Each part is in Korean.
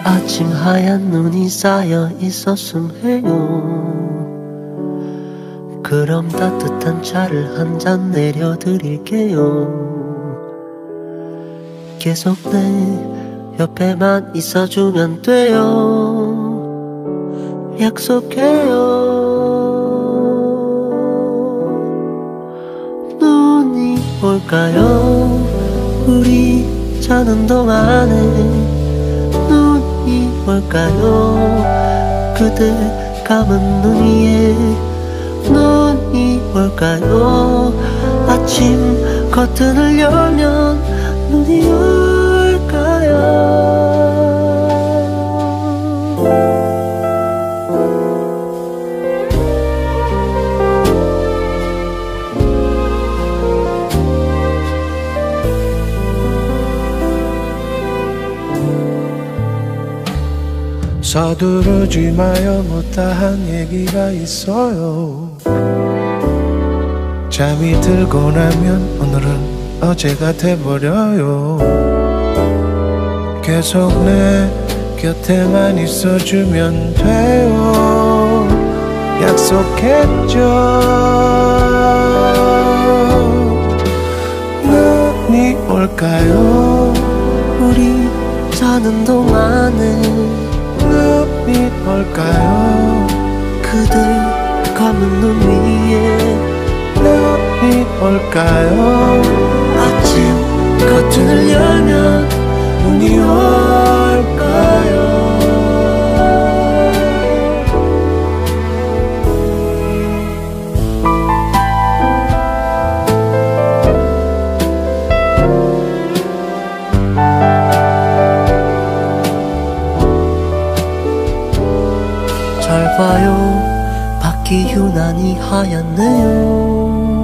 아침 하얀 눈이 쌓여 있었음 해요. 그럼 따뜻한 차를 한 잔 내려드릴게요. 계속 내 옆에만 있어주면 돼요. 약속해요. 눈이 올까요? 우리 자는 동안에 눈이 올까요? 그대 감은 눈 위에 눈이 올까요? 아침 커튼을 열면 눈이 올까요? 서두르지 마요. 못다한 얘기가 있어요. 잠이 들고 나면 오늘은 어제가 돼버려요. 계속 내 곁에만 있어주면 돼요. 약속했죠. 눈이 올까요? 우리 자는 동안에 눈이 올까요? 그대 감은 눈 위에 눈이 올까요? 아침 커튼을 열면 눈이 올까요? 잘 봐요. 밖이 유난히 하얗네요.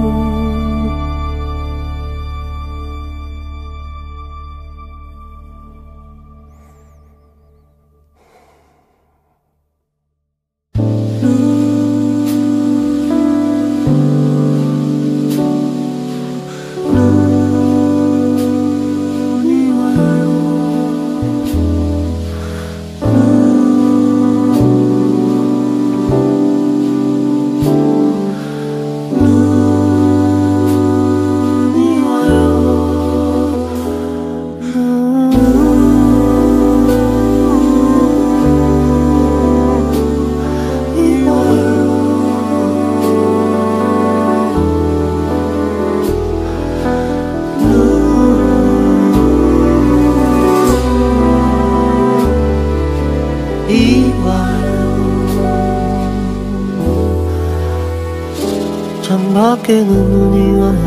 창밖에는 눈이 와요.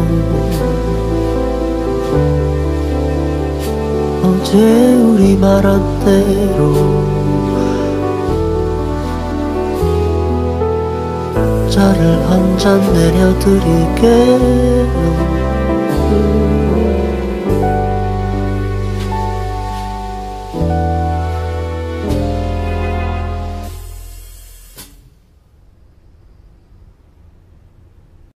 어제 우리 말한 대로 차를 한 잔 내려드릴게요.